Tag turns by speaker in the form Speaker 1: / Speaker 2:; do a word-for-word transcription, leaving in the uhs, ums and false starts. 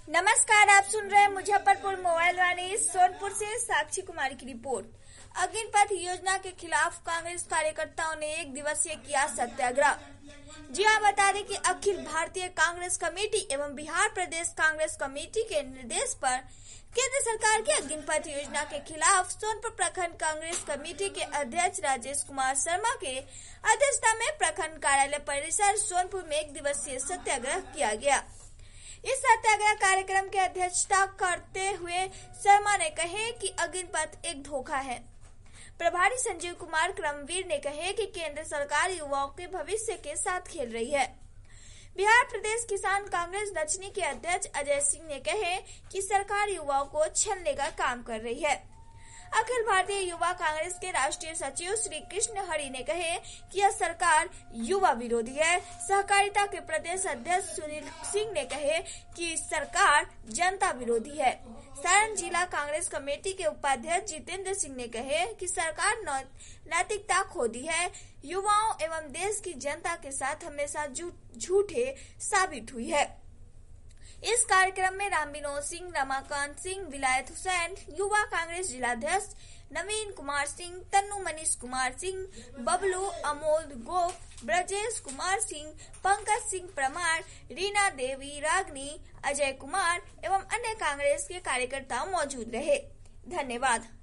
Speaker 1: नमस्कार, आप सुन रहे हैं मुजफ्फरपुर मोबाइल वाणी। सोनपुर से साक्षी कुमारी की रिपोर्ट। अग्निपथ योजना के खिलाफ कांग्रेस कार्यकर्ताओं ने एक दिवसीय किया सत्याग्रह। जी हाँ, बता दें कि अखिल भारतीय कांग्रेस कमेटी एवं बिहार प्रदेश कांग्रेस कमेटी के निर्देश पर केंद्र सरकार की अग्निपथ योजना के खिलाफ सोनपुर प्रखंड कांग्रेस कमेटी के अध्यक्ष राजेश कुमार शर्मा के अध्यक्षता में प्रखंड कार्यालय परिसर सोनपुर में एक दिवसीय सत्याग्रह किया गया। इस सत्याग्रह कार्यक्रम की अध्यक्षता करते हुए शर्मा ने कहे कि अग्निपथ एक धोखा है। प्रभारी संजीव कुमार क्रमवीर ने कहे कि केंद्र सरकार युवाओं के भविष्य के साथ खेल रही है। बिहार प्रदेश किसान कांग्रेस दक्षिणी के अध्यक्ष अजय सिंह ने कहे कि सरकार युवाओं को छलने का काम कर रही है। अखिल भारतीय युवा कांग्रेस के राष्ट्रीय सचिव श्री कृष्ण हरि ने कहे कि यह सरकार युवा विरोधी है। सहकारिता के प्रदेश अध्यक्ष सुनील सिंह ने कहे कि सरकार जनता विरोधी है। सारण जिला कांग्रेस कमेटी के उपाध्यक्ष जितेंद्र सिंह ने कहे कि सरकार नैतिकता खो दी है, युवाओं एवं देश की जनता के साथ हमेशा झूठे साबित हुई है। इस कार्यक्रम में राम विनोद सिंह, रमाकांत सिंह, विलायत हुसैन, युवा कांग्रेस जिलाध्यक्ष नवीन कुमार सिंह, तन्नू मनीष कुमार सिंह, बबलू, अमोल गोप, ब्रजेश कुमार सिंह, पंकज सिंह परमार, रीना देवी, रागनी, अजय कुमार एवं अन्य कांग्रेस के कार्यकर्ता मौजूद रहे। धन्यवाद।